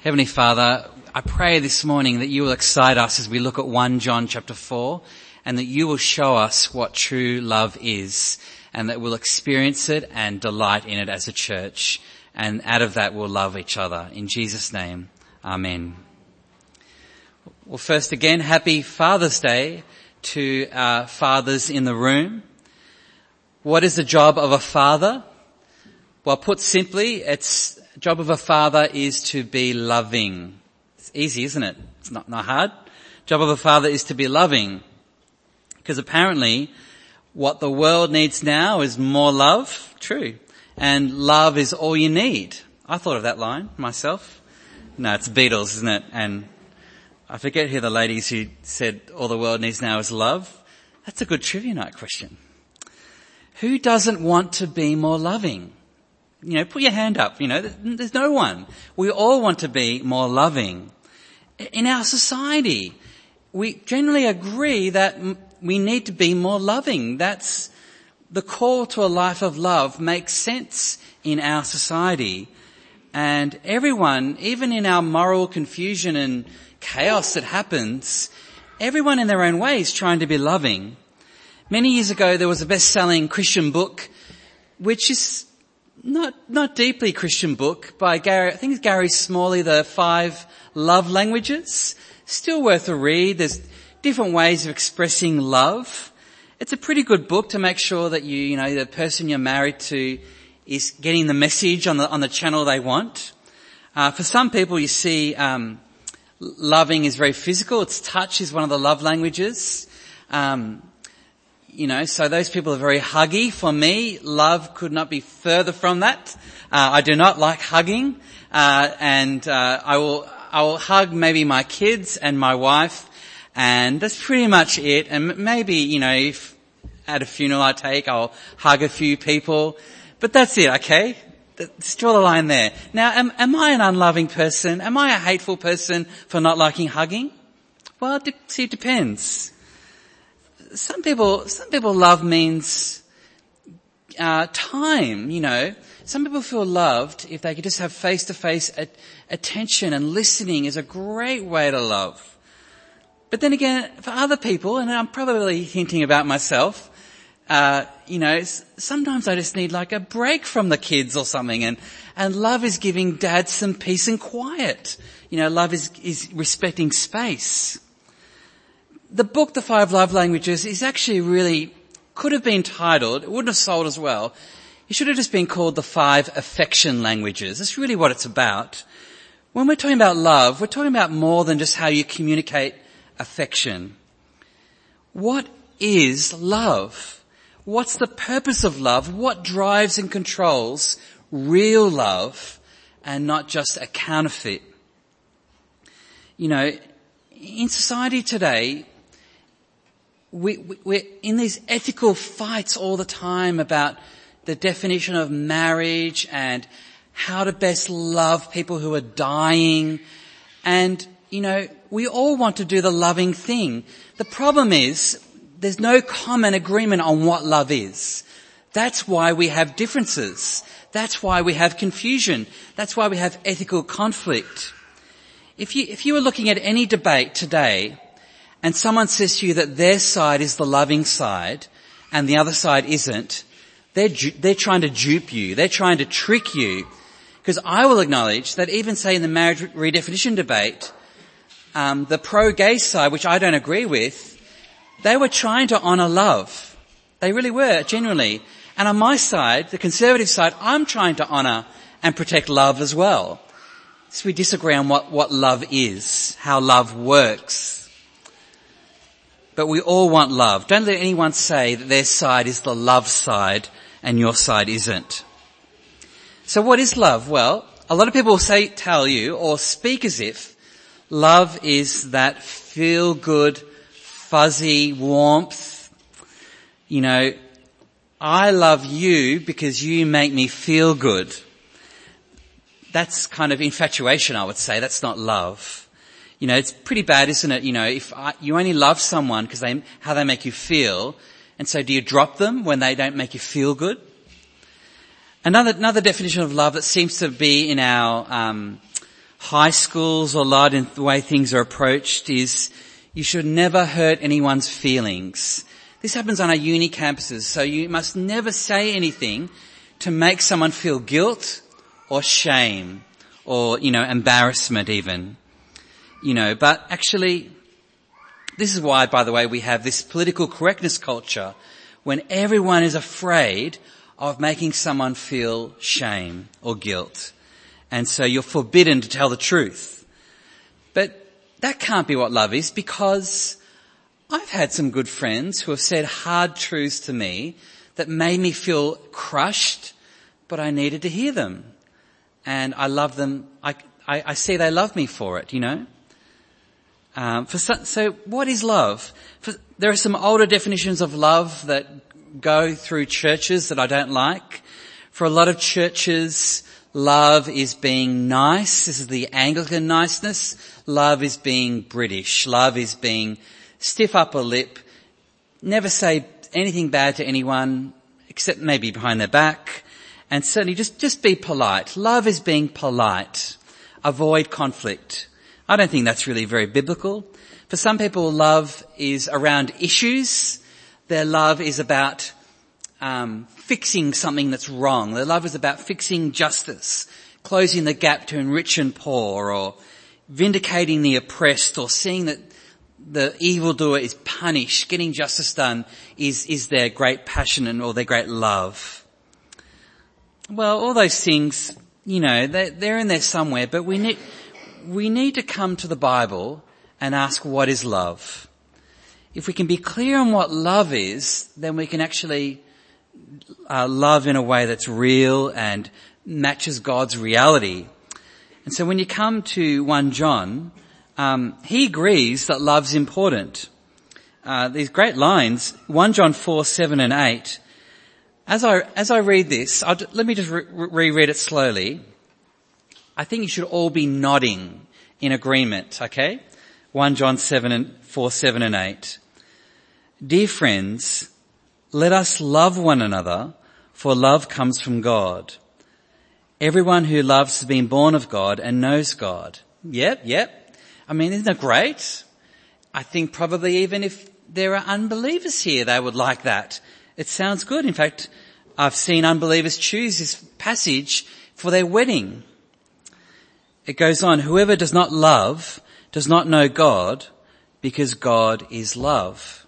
Heavenly Father, I pray this morning that you will excite us as we look at 1 John chapter 4, and that you will show us what true love is, and that we'll experience it and delight in it as a church, and out of that we'll love each other. In Jesus' name, amen. Well, first again, happy Father's Day to our fathers in the room. What is the job of a father? Well, put simply, the job of a father is to be loving. It's easy, isn't it? It's not hard. Job of a father is to be loving. Because apparently what the world needs now is more love. True. And love is all you need. I thought of that line myself. No, it's Beatles, isn't it? And I forget who the ladies who said all the world needs now is love. That's a good trivia night question. Who doesn't want to be more loving? Put your hand up. There's no one. We all want to be more loving. In our society, we generally agree that we need to be more loving. That's the call to a life of love makes sense in our society. And everyone, even in our moral confusion and chaos that happens, everyone in their own way is trying to be loving. Many years ago, there was a best-selling Christian book, which is not deeply Christian book by Gary Smalley, The 5 Love Languages. Still worth a read. There's different ways of expressing love. It's a pretty good book to make sure that the person you're married to is getting the message on the channel they want. For some people, you see, loving is very physical. It's touch is one of the love languages. So those people are very huggy. For me, love could not be further from that. I do not like hugging, and I will hug maybe my kids and my wife, and that's pretty much it. And maybe, if at a funeral I'll hug a few people, but that's it, okay? Just draw the line there. Now, am I an unloving person? Am I a hateful person for not liking hugging? Well, it depends. Some people love means time, Some people feel loved if they could just have face-to-face attention, and listening is a great way to love. But then again, for other people, and I'm probably hinting about myself, sometimes I just need like a break from the kids or something, and love is giving dad some peace and quiet. Love is respecting space. The book, The 5 Love Languages, is actually could have been titled, it wouldn't have sold as well, it should have just been called The 5 Affection Languages. That's really what it's about. When we're talking about love, we're talking about more than just how you communicate affection. What is love? What's the purpose of love? What drives and controls real love and not just a counterfeit? In society today, we're in these ethical fights all the time about the definition of marriage and how to best love people who are dying. And, we all want to do the loving thing. The problem is there's no common agreement on what love is. That's why we have differences. That's why we have confusion. That's why we have ethical conflict. If you were looking at any debate today, and someone says to you that their side is the loving side and the other side isn't, they're trying to dupe you. They're trying to trick you. Because I will acknowledge that even, say, in the marriage redefinition debate, the pro-gay side, which I don't agree with, they were trying to honour love. They really were, genuinely. And on my side, the conservative side, I'm trying to honour and protect love as well. So we disagree on what love is, how love works. But we all want love. Don't let anyone say that their side is the love side and your side isn't. So what is love? Well, a lot of people tell you or speak as if love is that feel-good, fuzzy warmth. I love you because you make me feel good. That's kind of infatuation, I would say. That's not love. It's pretty bad, isn't it? If you only love someone because how they make you feel, and so do you drop them when they don't make you feel good? Another definition of love that seems to be in our high schools or a lot in the way things are approached is you should never hurt anyone's feelings. This happens on our uni campuses, so you must never say anything to make someone feel guilt or shame or, embarrassment even. But actually, this is why, by the way, we have this political correctness culture when everyone is afraid of making someone feel shame or guilt. And so you're forbidden to tell the truth. But that can't be what love is, because I've had some good friends who have said hard truths to me that made me feel crushed, but I needed to hear them. And I love them. I see they love me for it, So what is love? There are some older definitions of love that go through churches that I don't like. For a lot of churches, love is being nice. This is the Anglican niceness. Love is being British. Love is being stiff upper lip, never say anything bad to anyone, except maybe behind their back, and certainly just be polite. Love is being polite. Avoid conflict. I don't think that's really very biblical. For some people, love is around issues. Their love is about fixing something that's wrong. Their love is about fixing justice, closing the gap to enrich and poor, or vindicating the oppressed, or seeing that the evildoer is punished. Getting justice done is their great passion or their great love. Well, all those things, they're in there somewhere, but we need to come to the Bible and ask, what is love? If we can be clear on what love is, then we can actually love in a way that's real and matches God's reality. And so when you come to 1 John, he agrees that love's important. These great lines, 1 John 4, 7 and 8. As I read this, let me just reread it slowly. I think you should all be nodding in agreement, okay? 1 John 4, 7 and 8. Dear friends, let us love one another, for love comes from God. Everyone who loves has been born of God and knows God. Yep. I mean, isn't that great? I think probably even if there are unbelievers here, they would like that. It sounds good. In fact, I've seen unbelievers choose this passage for their wedding. It goes on, whoever does not love does not know God, because God is love.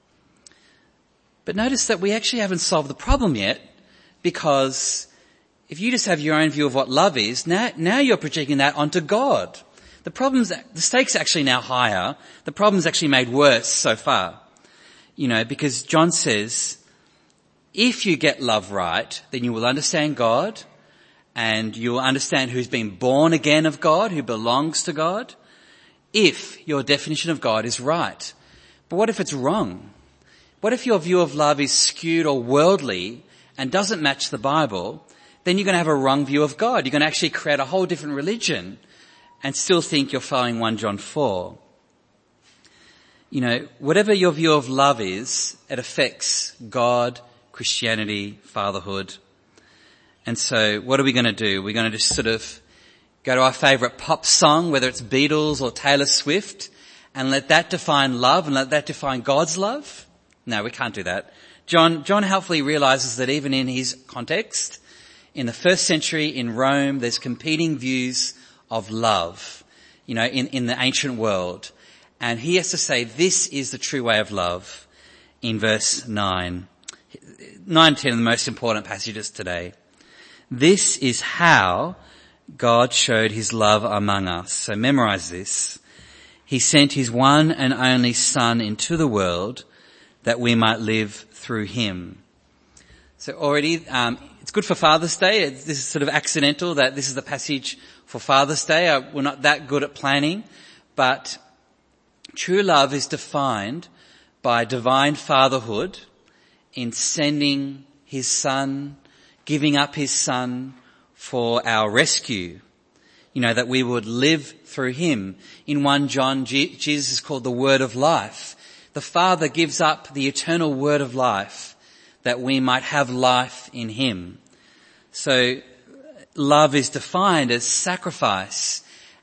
But notice that we actually haven't solved the problem yet, because if you just have your own view of what love is, now you're projecting that onto God. The stakes are actually now higher. The problem's actually made worse so far. Because John says, if you get love right, then you will understand God, and you will understand who's been born again of God, who belongs to God, if your definition of God is right. But what if it's wrong? What if your view of love is skewed or worldly and doesn't match the Bible? Then you're going to have a wrong view of God. You're going to actually create a whole different religion and still think you're following 1 John 4. Whatever your view of love is, it affects God, Christianity, fatherhood. And so what are we going to do? We're going to just sort of go to our favourite pop song, whether it's Beatles or Taylor Swift, and let that define love and let that define God's love? No, we can't do that. John helpfully realises that even in his context, in the first century in Rome, there's competing views of love, in the ancient world. And he has to say, this is the true way of love in verse 9. 9 and 10 are the most important passages today. This is how God showed his love among us. So memorize this. He sent his one and only Son into the world that we might live through him. So already, it's good for Father's Day. This is sort of accidental that this is the passage for Father's Day. We're not that good at planning, but true love is defined by divine fatherhood in sending his Son, giving up his Son for our rescue. That we would live through him. In 1 John, Jesus is called the Word of Life. The Father gives up the eternal Word of life that we might have life in him. So love is defined as sacrifice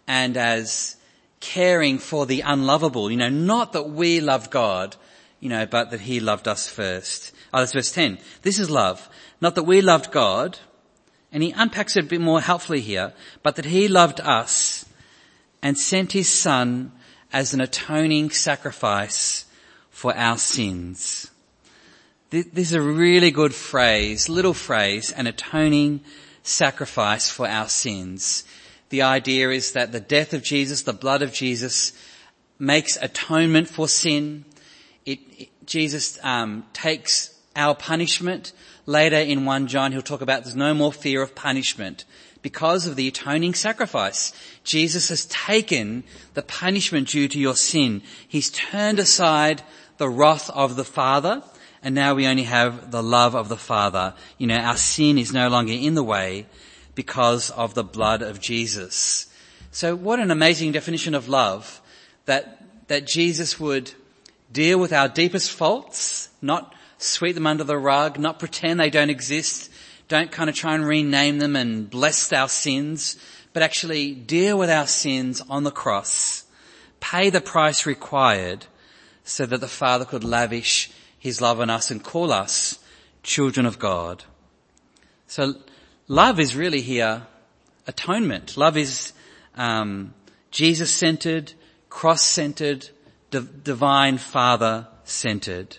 and as caring for the unlovable. Not that we loved God, but that he loved us first. That's verse 10. This is love. Not that we loved God, and he unpacks it a bit more helpfully here, but that he loved us and sent his son as an atoning sacrifice for our sins. This is a really good little phrase, an atoning sacrifice for our sins. The idea is that the death of Jesus, the blood of Jesus, makes atonement for sin. Jesus takes our punishment. Later in 1 John, he'll talk about there's no more fear of punishment because of the atoning sacrifice. Jesus has taken the punishment due to your sin. He's turned aside the wrath of the Father, and now we only have the love of the Father. Our sin is no longer in the way because of the blood of Jesus. So what an amazing definition of love, that Jesus would deal with our deepest faults, not sweep them under the rug, not pretend they don't exist, don't kind of try and rename them and bless our sins, but actually deal with our sins on the cross, pay the price required so that the Father could lavish his love on us and call us children of God. So love is really here atonement. Love is Jesus-centered, cross-centered, divine Father-centered.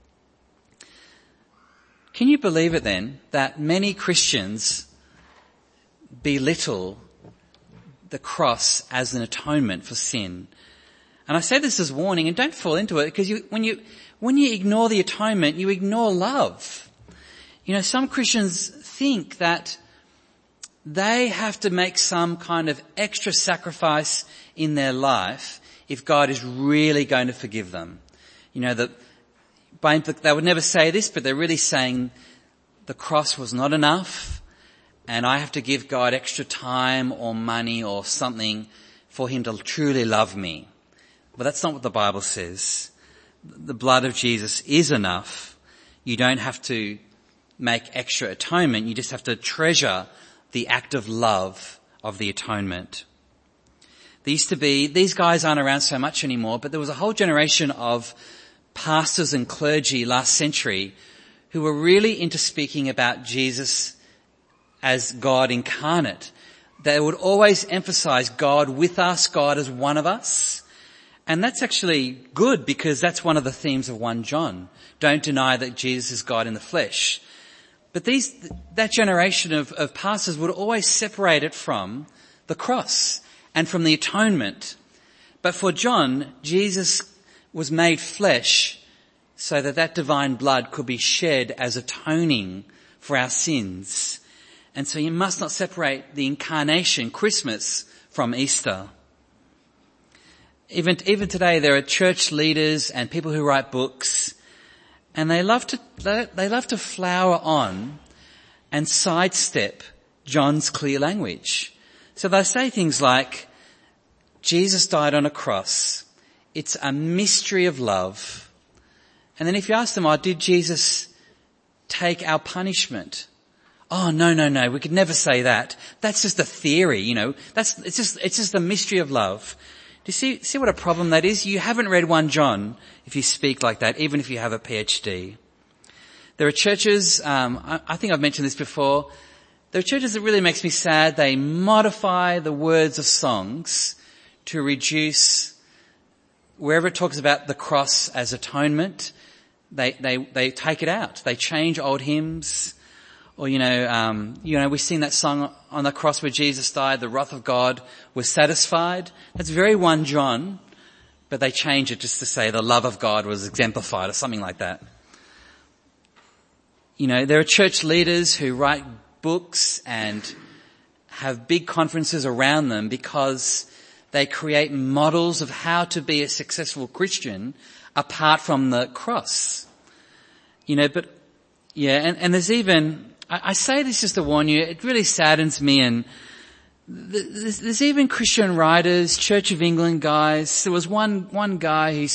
Can you believe it then that many Christians belittle the cross as an atonement for sin? And I say this as warning, and don't fall into it, because when you ignore the atonement, you ignore love. Some Christians think that they have to make some kind of extra sacrifice in their life if God is really going to forgive them. That they would never say this, but they're really saying the cross was not enough and I have to give God extra time or money or something for him to truly love me. But that's not what the Bible says. The blood of Jesus is enough. You don't have to make extra atonement. You just have to treasure the act of love of the atonement. These guys aren't around so much anymore, but there was a whole generation of pastors and clergy last century who were really into speaking about Jesus as God incarnate. They would always emphasize God with us, God as one of us. And that's actually good because that's one of the themes of 1 John. Don't deny that Jesus is God in the flesh. But that generation of pastors would always separate it from the cross and from the atonement. But for John, Jesus was made flesh so that divine blood could be shed as atoning for our sins. And so you must not separate the incarnation, Christmas, from Easter. Even today there are church leaders and people who write books, and they love to flower on and sidestep John's clear language. So they say things like, Jesus died on a cross. It's a mystery of love. And then if you ask them, did Jesus take our punishment? Oh, no, we could never say that. That's just a theory, it's just the mystery of love. Do you see what a problem that is? You haven't read 1 John if you speak like that, even if you have a PhD. There are churches, I think I've mentioned this before, there are churches that really makes me sad. They modify the words of songs to reduce, wherever it talks about the cross as atonement, they take it out. They change old hymns. Or, we sing that song on the cross where Jesus died, the wrath of God was satisfied. That's very 1 John, but they change it just to say the love of God was exemplified or something like that. There are church leaders who write books and have big conferences around them because they create models of how to be a successful Christian apart from the cross. And there's even, I say this just to warn you, it really saddens me, and there's even Christian writers, Church of England guys. There was one guy who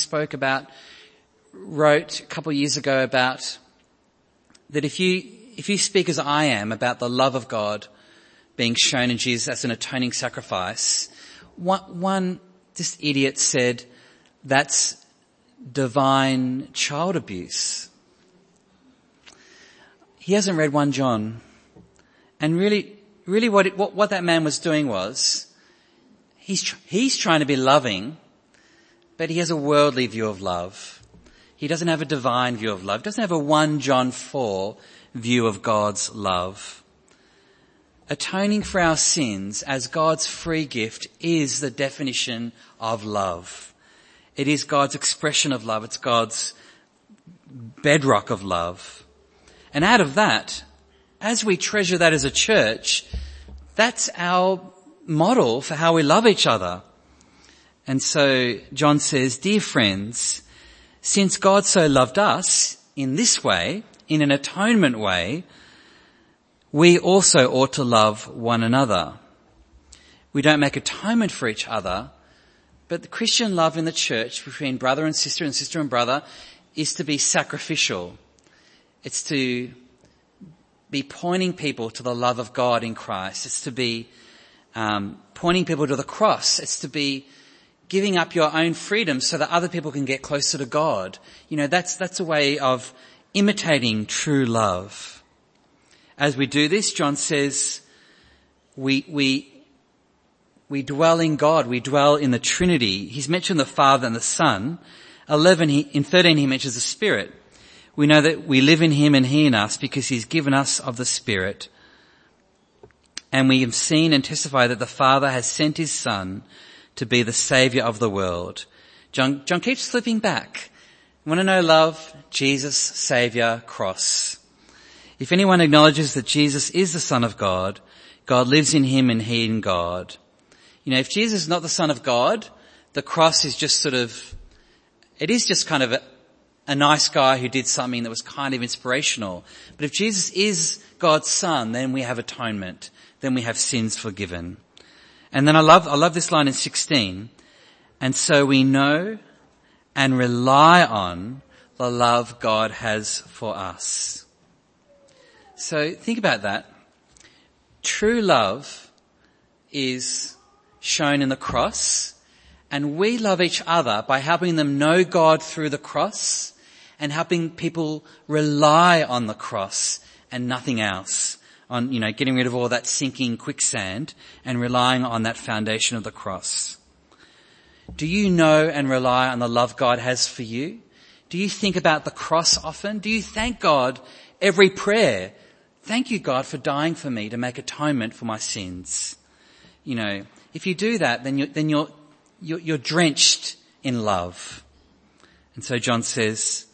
wrote a couple of years ago about that if you speak as I am about the love of God being shown in Jesus as an atoning sacrifice, this idiot said, that's divine child abuse. He hasn't read 1 John. And really what that man was doing was, he's trying to be loving, but he has a worldly view of love. He doesn't have a divine view of love. He doesn't have a 1 John 4 view of God's love. Atoning for our sins as God's free gift is the definition of love. It is God's expression of love. It's God's bedrock of love. And out of that, as we treasure that as a church, that's our model for how we love each other. And so John says, dear friends, since God so loved us in this way, in an atonement way, we also ought to love one another. We don't make atonement for each other, but the Christian love in the church between brother and sister and brother is to be sacrificial. It's to be pointing people to the love of God in Christ. It's to be pointing people to the cross. It's to be giving up your own freedom so that other people can get closer to God. That's a way of imitating true love. As we do this, John says, we dwell in God. We dwell in the Trinity. He's mentioned the Father and the Son. In 13 he mentions the Spirit. We know that we live in him and he in us because he's given us of the Spirit. And we have seen and testify that the Father has sent his Son to be the Saviour of the world. John keeps flipping back. Want to know love? Jesus, Saviour, cross. If anyone acknowledges that Jesus is the Son of God, God lives in him and he in God. If Jesus is not the Son of God, the cross is just it is just kind of a nice guy who did something that was kind of inspirational. But if Jesus is God's Son, then we have atonement. Then we have sins forgiven. And then I love this line in 16. And so we know and rely on the love God has for us. So think about that. True love is shown in the cross, and we love each other by helping them know God through the cross and helping people rely on the cross and nothing else. On, getting rid of all that sinking quicksand and relying on that foundation of the cross. Do you know and rely on the love God has for you? Do you think about the cross often? Do you thank God every prayer? Thank you, God, for dying for me to make atonement for my sins. If you do that, then you're drenched in love. And so John says,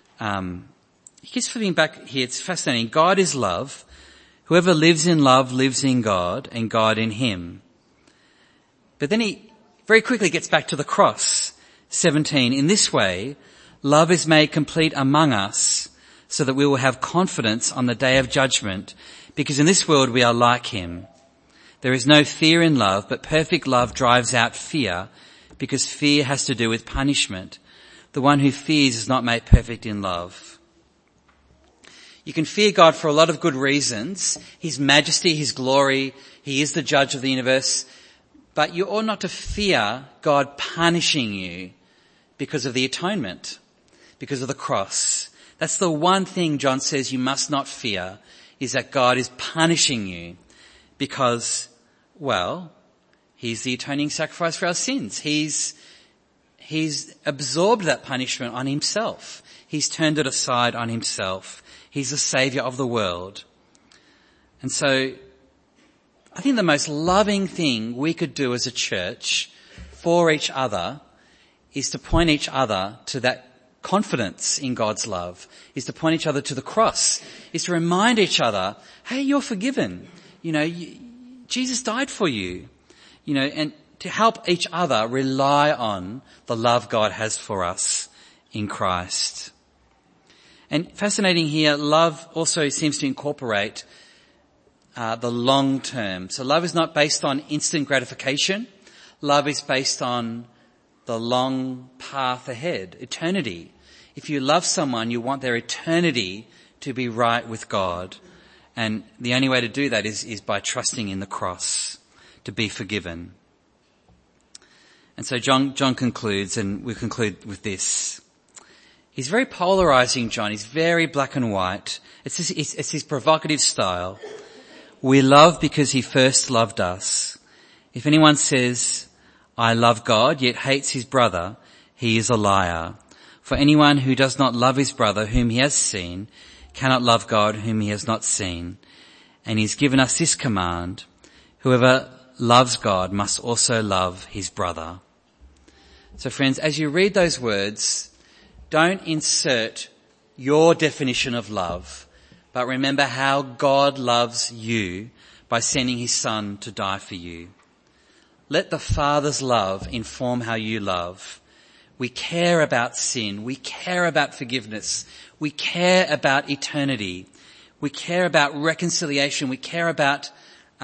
he keeps flipping back here. It's fascinating. God is love. Whoever lives in love lives in God and God in him. But then he very quickly gets back to the cross. 17, in this way, love is made complete among us so that we will have confidence on the day of judgment, because in this world we are like him. There is no fear in love, but perfect love drives out fear, because fear has to do with punishment. The one who fears is not made perfect in love. You can fear God for a lot of good reasons. His majesty, his glory, he is the judge of the universe. But you ought not to fear God punishing you because of the atonement, because of the cross. That's the one thing John says you must not fear, is that God is punishing you because, he's the atoning sacrifice for our sins. He's absorbed that punishment on himself. He's turned it aside on himself. He's the Saviour of the world. And so I think the most loving thing we could do as a church for each other is to point each other to that confidence in God's love, is to point each other to the cross, is to remind each other, hey, you're forgiven. Jesus died for you, and to help each other rely on the love God has for us in Christ. And fascinating here, love also seems to incorporate the long term. So love is not based on instant gratification. Love is based on the long path ahead, eternity. If you love someone, you want their eternity to be right with God. And the only way to do that is by trusting in the cross, to be forgiven. And so John concludes, and we conclude with this. He's very polarizing, John. He's very black and white. It's his provocative style. We love because he first loved us. If anyone says, I love God, yet hates his brother, he is a liar. For anyone who does not love his brother whom he has seen cannot love God whom he has not seen. And he's given us this command: whoever loves God must also love his brother. So friends, as you read those words, don't insert your definition of love, but remember how God loves you by sending his Son to die for you. Let the Father's love inform how you love. We care about sin. We care about forgiveness. We care about eternity. We care about reconciliation. We care about,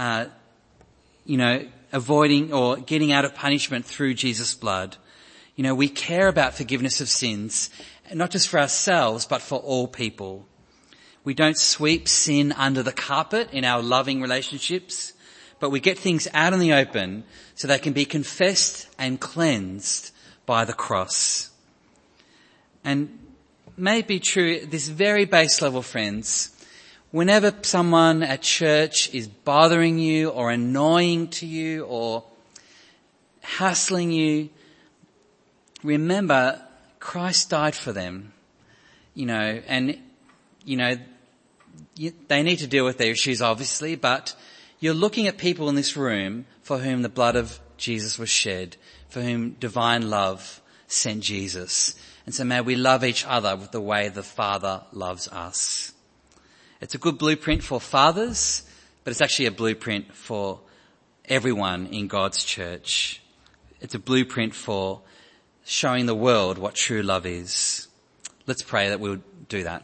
avoiding or getting out of punishment through Jesus' blood. We care about forgiveness of sins, not just for ourselves, but for all people. We don't sweep sin under the carpet in our loving relationships, but we get things out in the open so they can be confessed and cleansed by the cross. And may it be true at this very base level, friends, whenever someone at church is bothering you or annoying to you or hassling you, remember Christ died for them, they need to deal with their issues, obviously, but you're looking at people in this room for whom the blood of Jesus was shed, for whom divine love sent Jesus. And so may we love each other with the way the Father loves us. It's a good blueprint for fathers, but it's actually a blueprint for everyone in God's church. It's a blueprint for showing the world what true love is. Let's pray that we'll do that.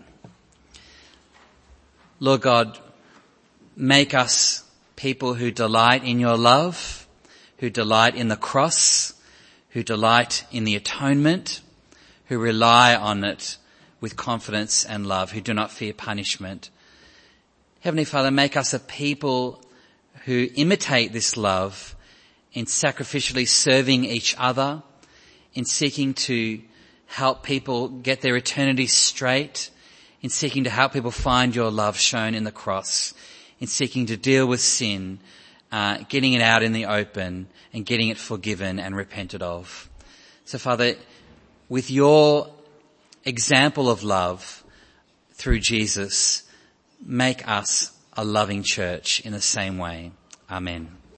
Lord God, make us people who delight in your love, who delight in the cross, who delight in the atonement, who rely on it with confidence and love, who do not fear punishment. Heavenly Father, make us a people who imitate this love in sacrificially serving each other, in seeking to help people get their eternity straight, in seeking to help people find your love shown in the cross, in seeking to deal with sin, getting it out in the open and getting it forgiven and repented of. So Father, with your example of love through Jesus, make us a loving church in the same way. Amen.